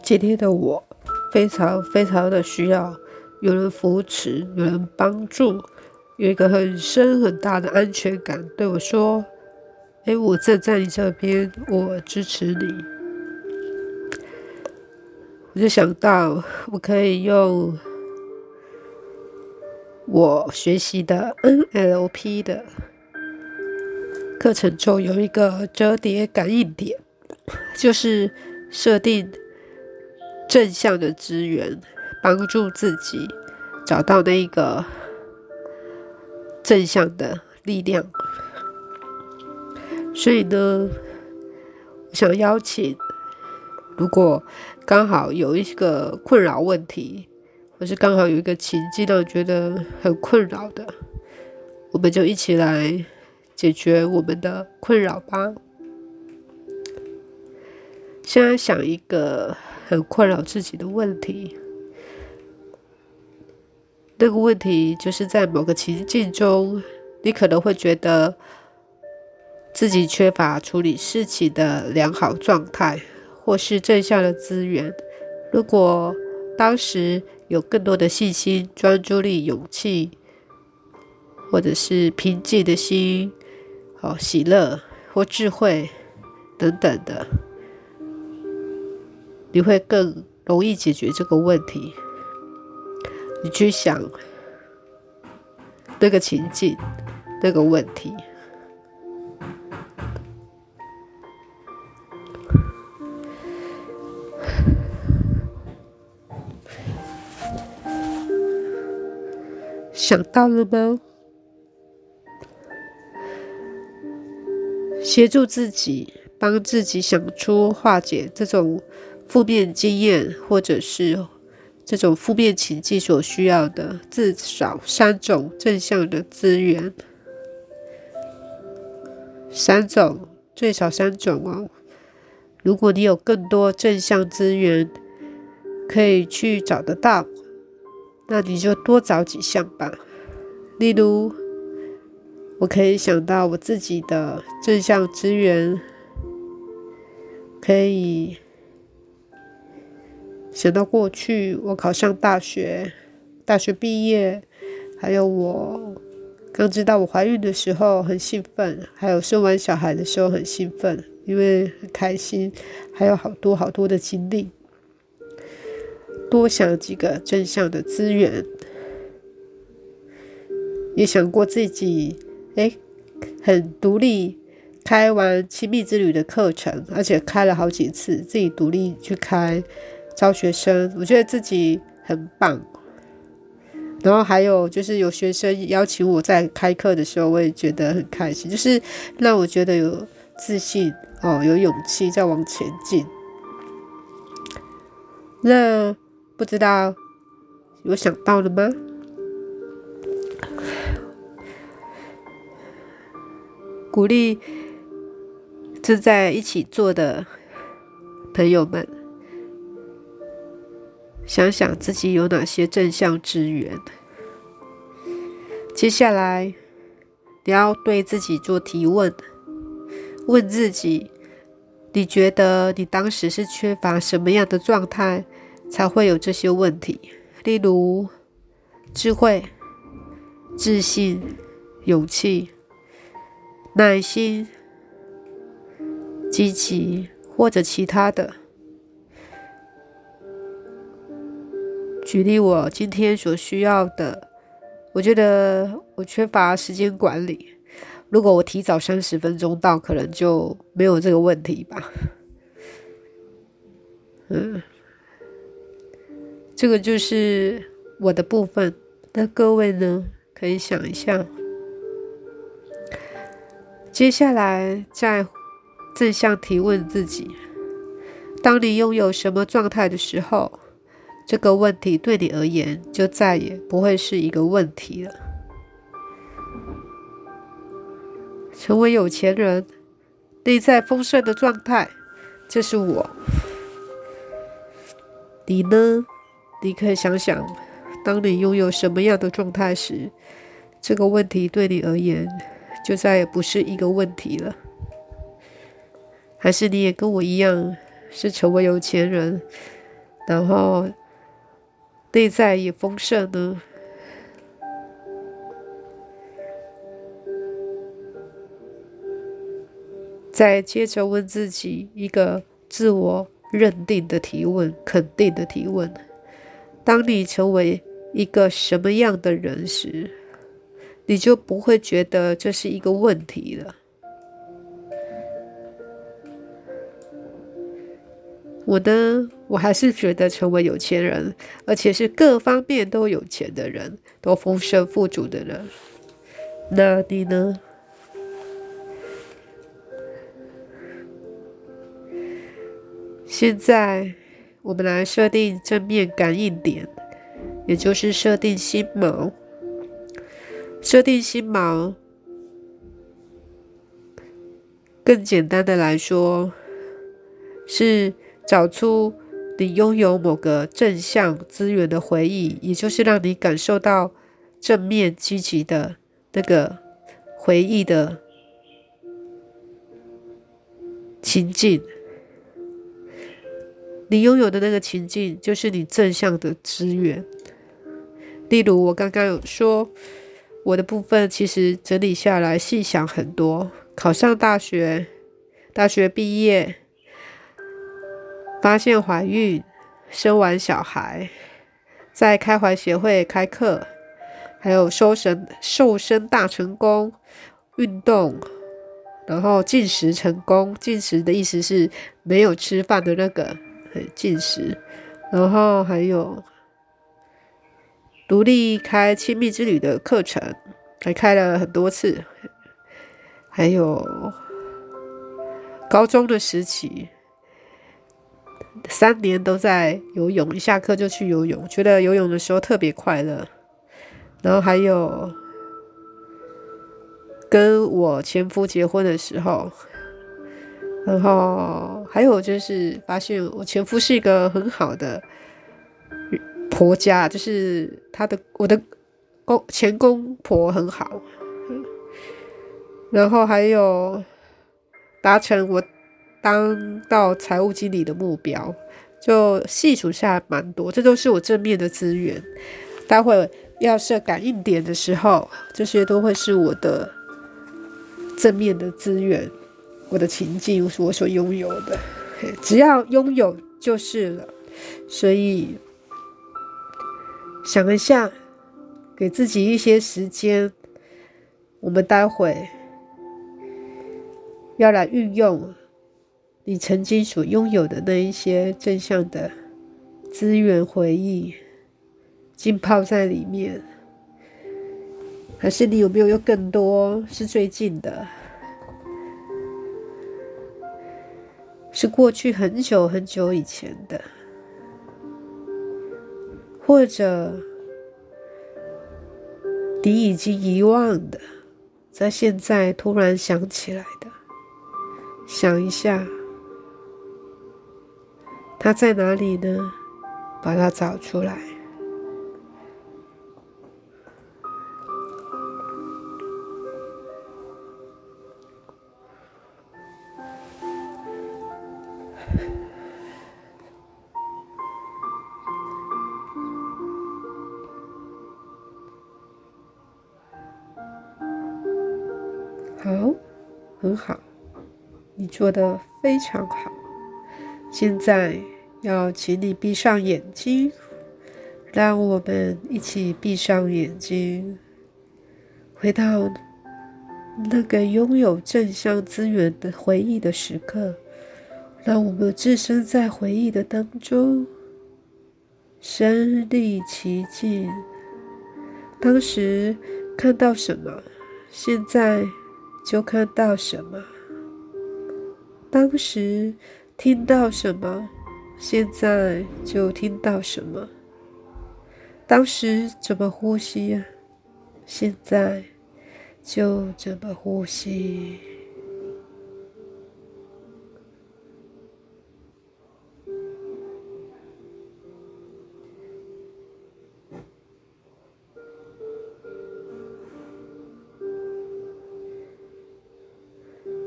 今天的我非常非常的需要有人扶持，有人帮助，有一个很深很大的安全感对我说，我站在你这边，我支持你。我就想到我可以用我学习的 NLP 的课程中有一个折叠感应点，就是设定正向的资源，帮助自己找到那个正向的力量。所以呢，我想邀请，如果刚好有一个困扰问题，或是刚好有一个情境让你觉得很困扰的，我们就一起来解决我们的困扰吧。现在想一个很困扰自己的问题，那个问题就是在某个情境中，你可能会觉得自己缺乏处理事情的良好状态，或是正向的资源。如果当时有更多的信心、专注力、勇气，或者是平静的心、喜乐或智慧等等的，你会更容易解决这个问题。你去想那个情境，那个问题。想到了吗？协助自己，帮自己想出化解这种负面经验，或者是这种负面情境所需要的至少3种正向的资源。最少3种哦。如果你有更多正向资源可以去找得到，那你就多找几项吧。例如，我可以想到我自己的正向资源，可以想到过去我考上大学毕业，还有我刚知道我怀孕的时候很兴奋，还有生完小孩的时候很兴奋，因为很开心，还有好多好多的经历。多想几个正向的资源，也想过自己很独立，开完亲密之旅的课程，而且开了好几次，自己独立去开招学生，我觉得自己很棒。然后还有就是有学生邀请我在开课的时候，我也觉得很开心，就是让我觉得有自信有勇气再往前进。那不知道有想到了吗？鼓励正在一起做的朋友们，想想自己有哪些正向资源。接下来你要对自己做提问，问自己，你觉得你当时是缺乏什么样的状态才会有这些问题？例如智慧、自信、勇气、耐心、积极或者其他的。举例我今天所需要的，我觉得我缺乏时间管理，如果我提早30分钟到，可能就没有这个问题吧。这个就是我的部分。那各位呢，可以想一下。接下来再正向提问自己，当你拥有什么状态的时候，这个问题对你而言就再也不会是一个问题了。成为有钱人，内在丰盛的状态，这是我。你呢？你可以想想，当你拥有什么样的状态时，这个问题对你而言就再也不是一个问题了。还是你也跟我一样，是成为有钱人， 然后内在也丰盛呢？再接着问自己一个自我认定的提问，肯定的提问：当你成为一个什么样的人时，你就不会觉得这是一个问题了。我呢，我还是觉得成为有钱人，而且是各方面都有钱的人，都丰盛富足的人。那你呢？现在我们来设定正面感应点，也就是设定心锚。设定心锚，更简单的来说，是找出你拥有某个正向资源的回忆，也就是让你感受到正面积极的那个回忆的情境。你拥有的那个情境就是你正向的资源。例如我刚刚有说，我的部分其实整理下来细想很多，考上大学，大学毕业，发现怀孕，生完小孩，在开怀协会开课，还有瘦身大成功，运动，然后进食成功。进食的意思是没有吃饭的那个进食，然后还有独立开亲密之旅的课程，还开了很多次，还有高中的时期3年都在游泳，一下课就去游泳，觉得游泳的时候特别快乐。然后还有跟我前夫结婚的时候，然后还有就是发现我前夫是一个很好的婆家，就是我的前公婆很好。然后还有达成我当到财务经理的目标，就细数下来蛮多，这都是我正面的资源。待会要设感应点的时候，这些都会是我的正面的资源，我的情境，我所拥有的，只要拥有就是了。所以想一下，给自己一些时间，我们待会要来运用你曾经所拥有的那一些正向的资源回忆，浸泡在里面。还是你有没有更多是最近的，是过去很久很久以前的，或者你已经遗忘的，在现在突然想起来的。想一下，它在哪里呢？把它找出来。好，很好，你做得非常好。现在要请你闭上眼睛，让我们一起闭上眼睛，回到那个拥有正向资源的回忆的时刻，让我们置身在回忆的当中，身临其境。当时看到什么，现在就看到什么；当时听到什么，现在就听到什么；当时怎么呼吸啊，现在就怎么呼吸。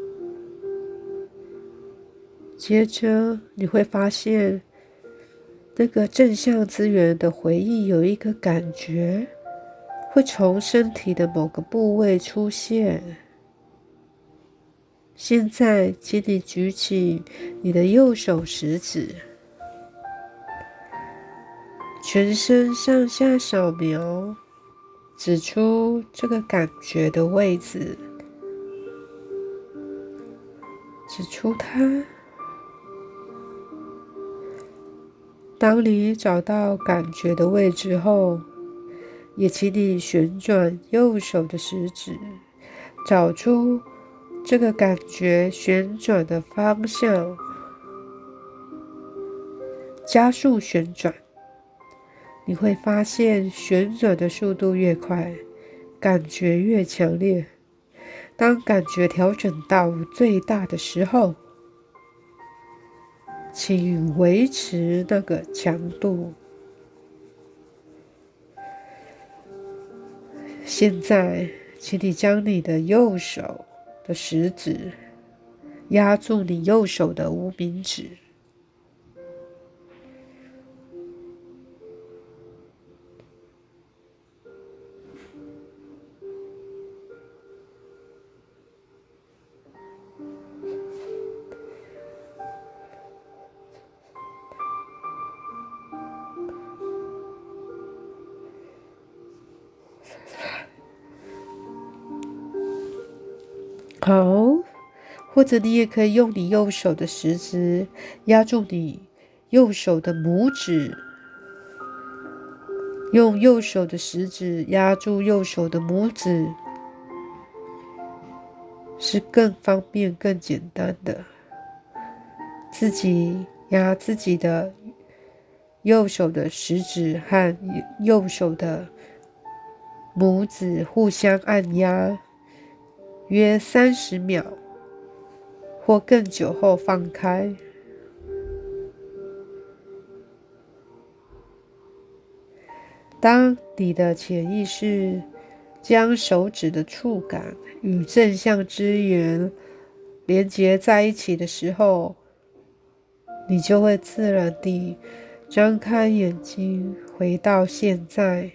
接着你会发现， 那个正向资源的回忆有一个感觉，会从身体的某个部位出现。现在，请你举起你的右手食指，全身上下扫描，指出这个感觉的位置，指出它。当你找到感觉的位置后，也请你旋转右手的食指，找出这个感觉旋转的方向，加速旋转。你会发现旋转的速度越快，感觉越强烈。当感觉调整到最大的时候，请维持那个强度。现在，请你将你的右手的食指压住你右手的无名指，好，或者你也可以用你右手的食指压住你右手的拇指，用右手的食指压住右手的拇指，是更方便、更简单的。自己压自己的右手的食指和右手的拇指互相按压，约30秒或更久后放开。当你的潜意识将手指的触感与正向资源连结在一起的时候，你就会自然地张开眼睛，回到现在。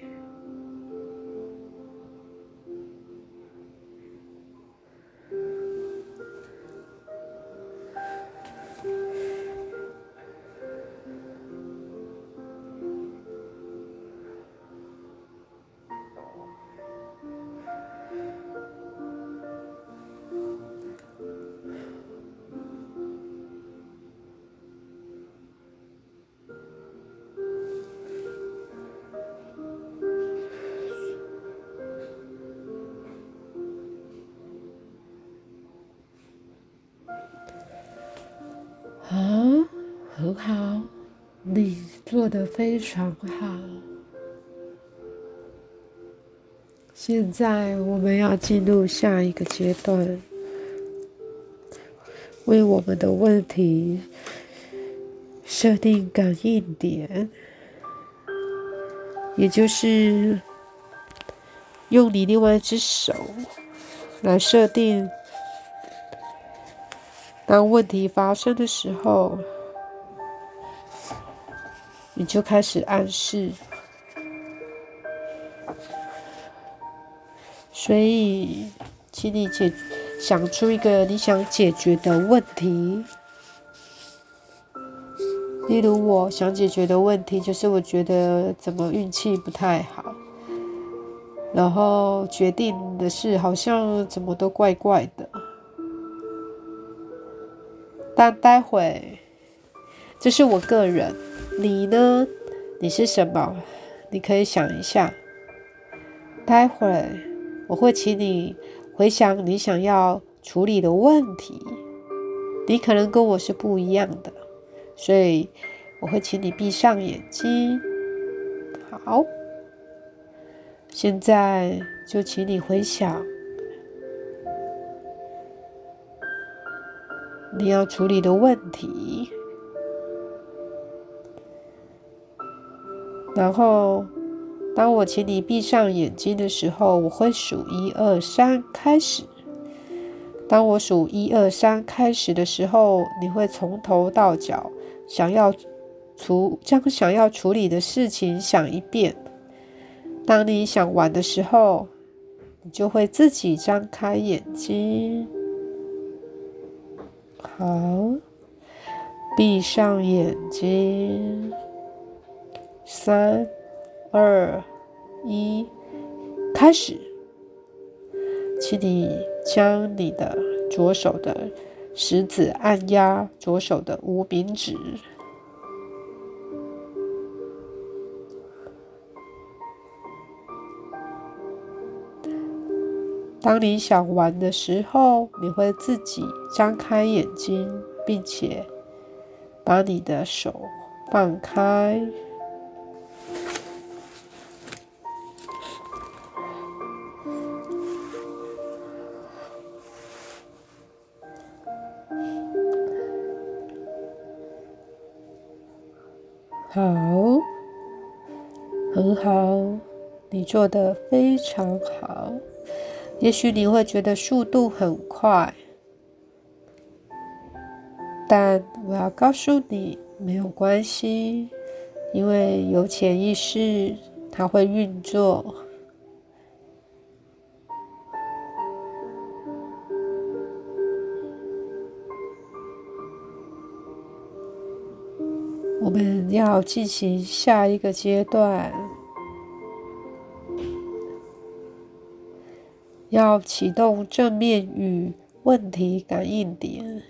很好，你做得非常好。现在我们要进入下一个阶段，为我们的问题设定感应点，也就是用你另外一只手来设定，当问题发生的时候，你就开始暗示。所以，请你想出一个你想解决的问题。例如，我想解决的问题就是我觉得怎么运气不太好，然后决定的事好像怎么都怪怪的。但待会，这是我个人，你呢？你是什么？你可以想一下。待会我会请你回想你想要处理的问题，你可能跟我是不一样的，所以我会请你闭上眼睛。好，现在就请你回想你要处理的问题，然后当我请你闭上眼睛的时候，我会数1、2、3开始。当我数1、2、3开始的时候，你会从头到脚想要将想要处理的事情想一遍。当你想完的时候，你就会自己张开眼睛。好，闭上眼睛。3、2、1，开始。请你将你的左手的食指按压左手的无名指。当你想完的时候，你会自己张开眼睛，并且把你的手放开。好，很好，你做得非常好。也许你会觉得速度很快，但我要告诉你，没有关系，因为有潜意识，它会运作。我们要进行下一个阶段，要启动正面与问题感应点。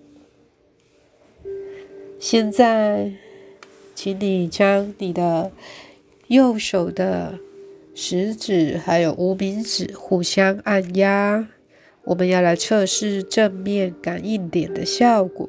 现在，请你将你的右手的食指还有无名指互相按压，我们要来测试正面感应点的效果。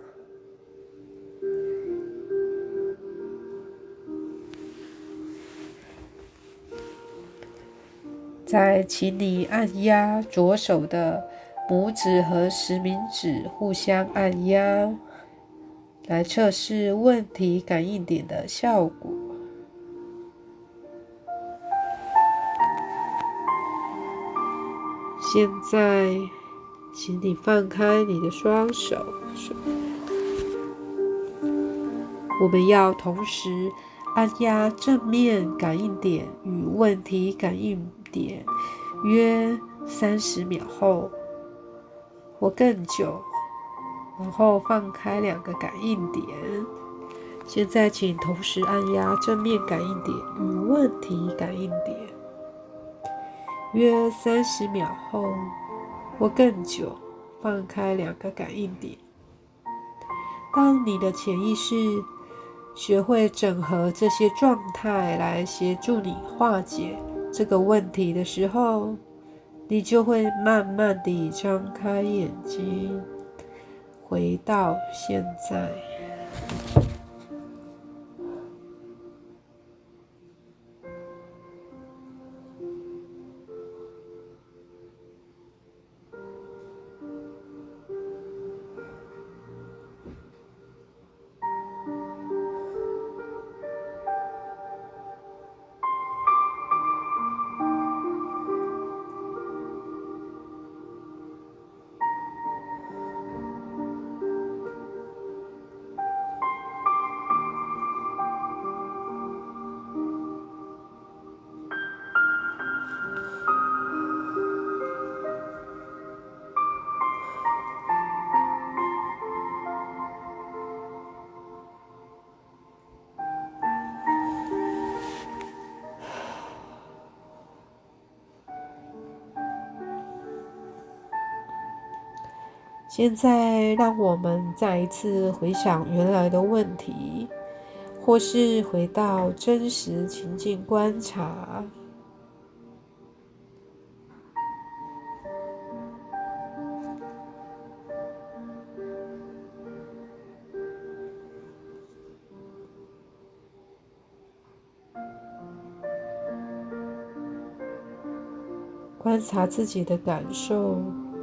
再请你按压左手的拇指和实名指互相按压，来测试问题感应点的效果。现在，请你放开你的双手，我们要同时按压正面感应点与问题感应点约30秒后或更久，然后放开2个感应点。现在请同时按压正面感应点与问题感应点约30秒后或更久，放开2个感应点。当你的潜意识学会整合这些状态来协助你化解这个问题的时候，你就会慢慢地张开眼睛，回到现在。现在让我们再一次回想原来的问题，或是回到真实情境观察。观察自己的感受，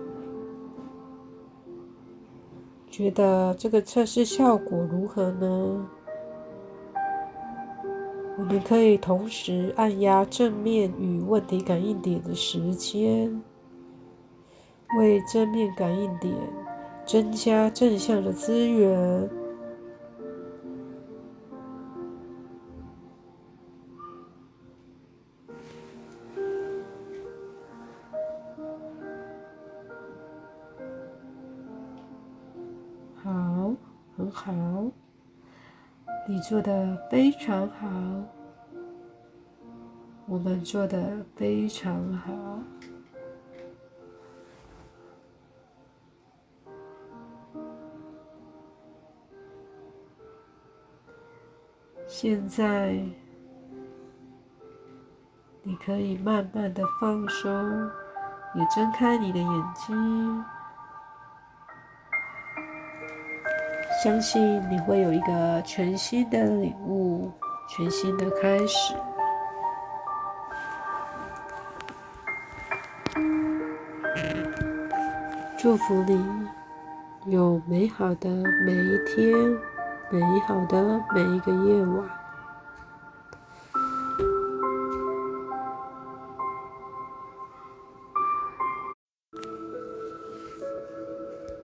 觉得这个测试效果如何呢？我们可以同时按压正面与问题感应点的时间，为正面感应点增加正向的资源。 好，你做得非常好，我们做得非常好。现在，你可以慢慢的放松，也睁开你的眼睛。相信你会有一个全新的领悟，全新的开始。祝福你有美好的每一天，美好的每一个夜晚。